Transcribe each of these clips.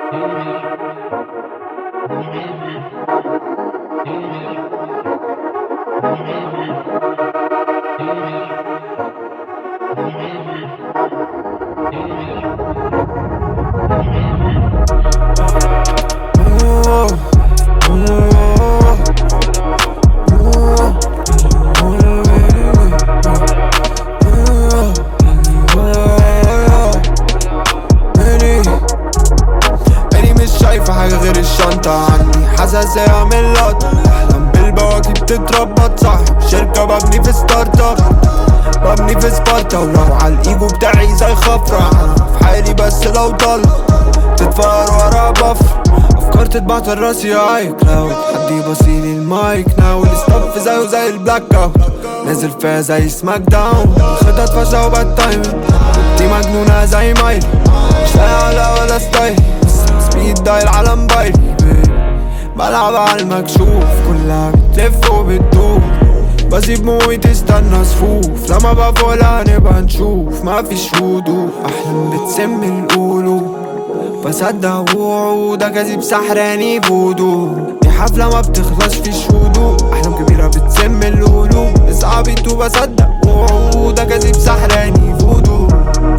حاجة غير الشنطة عندي حساسية من اللقطة. بحلم بالبواكي بتتربط صاحب شركة ببني في ستارت اب، ببني في سبارتا. ولو عالايجو بتاعي زي خفرة في حالي بس لو ضل تتفار ورا بفر. افكار تتبعت راسي اي كلاود، حد يبصيلي المايك ناو. الستاف زيه زي البلاك اوت نازل فيها زي سماك داون. خطط فاشلة وباد تايمنج دي مجنونة زي مايلي، مش لاقي ولا ستايل سبيد دايل على موبايلي. بلعب على المكشوف كلها بتلف وبتدور، بسيب موي تستنى صفوف لما بفولها نبقى نشوف. مفيش هدوء أحلام بتسم القلوب، بصدق وعودك كذب سحراني فودو. دي حفلة ما بتخلص فيش هدوء، أحلام كبيرة بتسم القلوب. اصعبت وبصدق وعودك كذب سحراني فودو.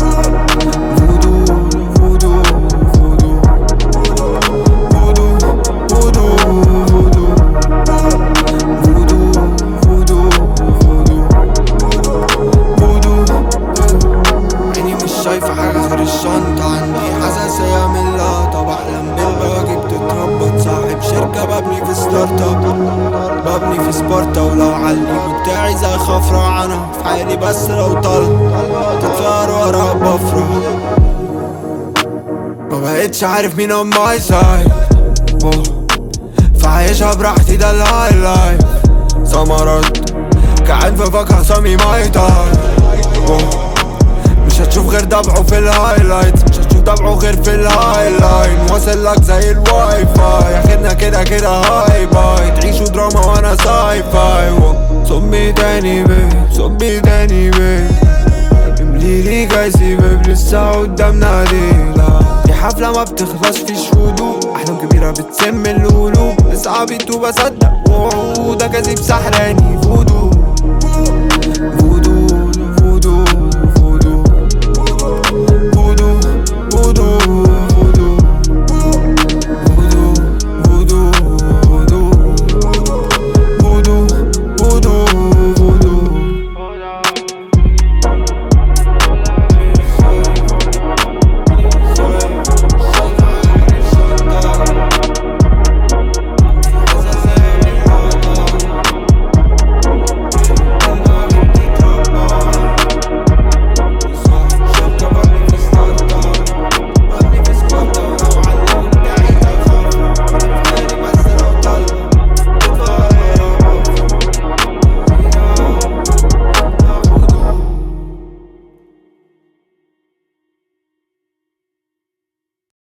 شايفة حاجة غير الشنطة عندي حساسية من اللقطة. بحلم بالبواكي بتتربط صاحب شركة ببني في ستارت اب، ببني في سبارتا. ولو عالايجو بتاعي زي خفرة أنا في حالي بس لو طلع تتفار ورا بفرة. مبقتش عارف مين on my side، فعايشها براحتي ده الهايلايت. سمرات كعين في فاكهة سامي ماي تايم. مش هتشوف غير دمعه في الهايلايت، مش هتشوف دمعه غير في الهايلاين. واصل لك زي الواي فاي، ياخدنا كده كده هاي باي. تعيشوا دراما وانا ساي فاي. صبي تاني بيب، صبي تاني بيب، امليلي جايزي بيب لسه قدامنا ليلة. دي حفلة ما بتخلص فيش هدوء، أحلام كبيرة بتسم القلوب. اصعبت وبصدق وعودك كذب سحراني فودو.